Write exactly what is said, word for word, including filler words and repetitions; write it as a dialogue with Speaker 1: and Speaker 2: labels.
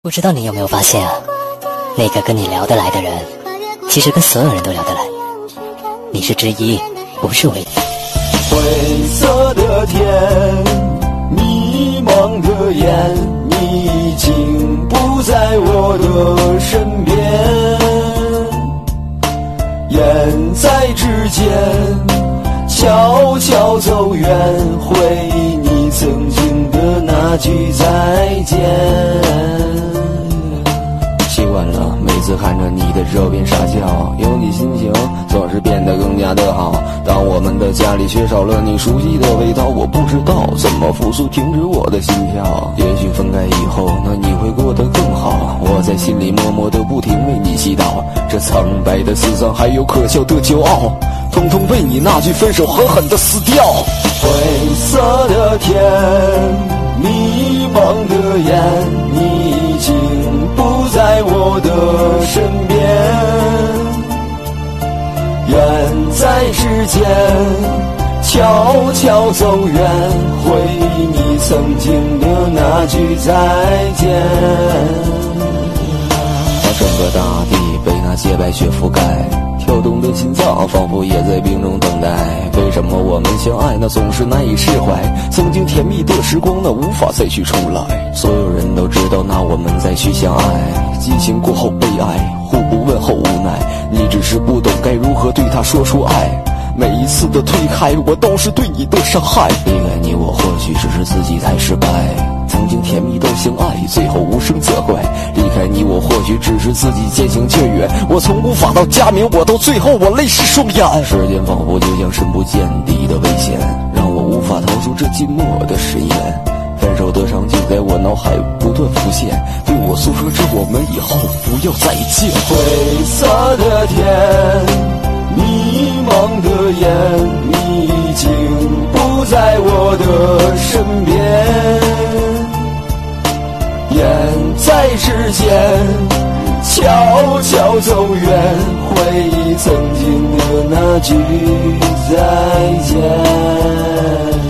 Speaker 1: 不知道你有没有发现啊，那个跟你聊得来的人，其实跟所有人都聊得来。你是之一，不是唯一。
Speaker 2: 灰色的天，迷茫的眼，你已经不在我的身边。眼在指尖，悄悄走远，回忆你曾经的那句再见。习惯了每次看着你的热边傻笑，有你心情总是变得更加的好。当我们的家里缺少了你熟悉的味道，我不知道怎么复苏停止我的心跳。也许分开以后，那你会过得更好。我在心里默默的不停为你祈祷，这苍白的思桑还有可笑的骄傲，统统被你那句分手狠狠的撕掉。灰色的天，迷茫的眼，你已经不在我的身边。远在指尖，悄悄走远，回忆你曾经的那句再见。当整个大地被那洁白雪覆盖，跳动的心脏仿佛也在冰中等待。为什么我们相爱那总是难以释怀？曾经甜蜜的时光那无法再去重来。所有人都知道那我们再去相爱，激情过后悲哀，互不问候无奈。你只是不懂该如何对他说出爱，每一次的推开我都是对你的伤害。离开你我或许只是自己太失败，曾经甜蜜到相爱，最后无声责怪。离开你我或许只是自己渐行渐远，我从无法到加冕，我到最后我泪湿双眼。时间仿佛就像深不见底的危险，让我无法逃出这静默的深渊。分手的场景在我脑海不断浮现，对我诉说着我们以后不要再见。灰色的天，迷茫的眼，你已经不在我的身边。眼在指尖，悄悄走远，回忆曾经的那句再见。